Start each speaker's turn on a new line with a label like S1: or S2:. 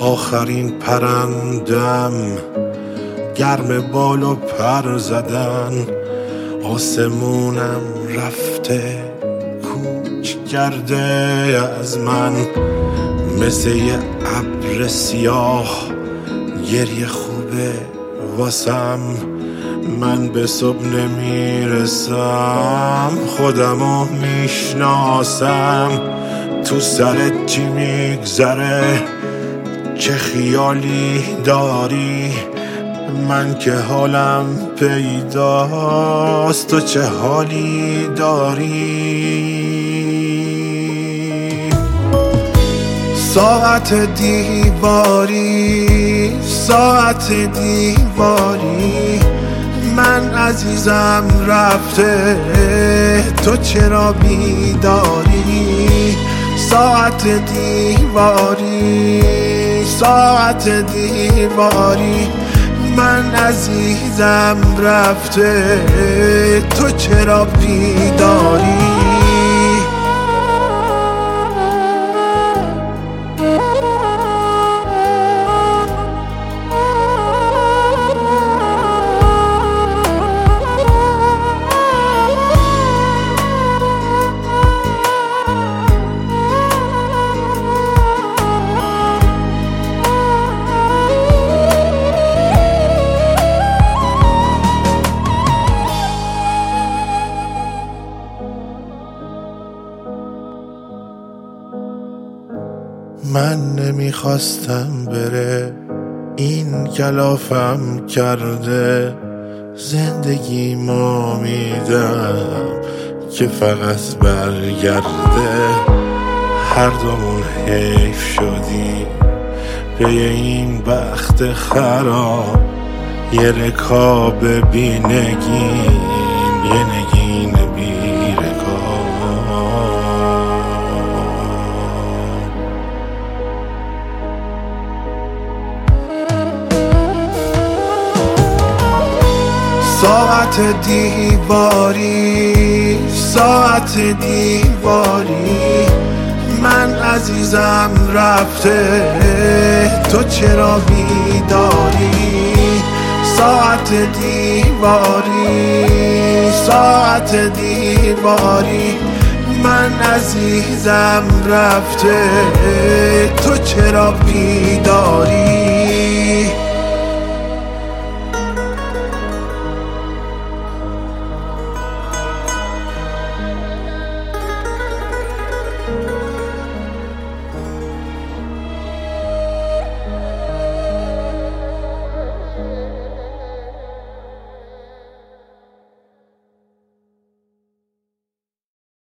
S1: آخرین پرندم گرم بال و پر زدن، آسمونم رفته کوچ کرده از من، مثل یه ابر سیاه گریه خوبه واسم. من به صبح نمیرسم، خودمو میشناسم، تو سرت چی میگذره، چه خیالی داری، من که حالم پیداست، تو چه حالی داری. ساعت دیواری، ساعت دیواری، من عزیزم رفته، تو چرا بیداری؟ ساعت دیواری، ساعت دیواری، من عزیزم رفته، تو چرا بیداری؟ من نمیخواستم بره، این کلافم کرده، زندگیمو میدم که فقط برگرده. هر دومون حیف شدی به این بخت خراب، یه رکاب بی نگین، یه نگین بی رکاب. ساعت دیواری، ساعت دیواری، من عزیزم رفته، تو چرا بیداری؟ ساعت دیواری، ساعت دیواری، من عزیزم رفته، تو چرا بیداری؟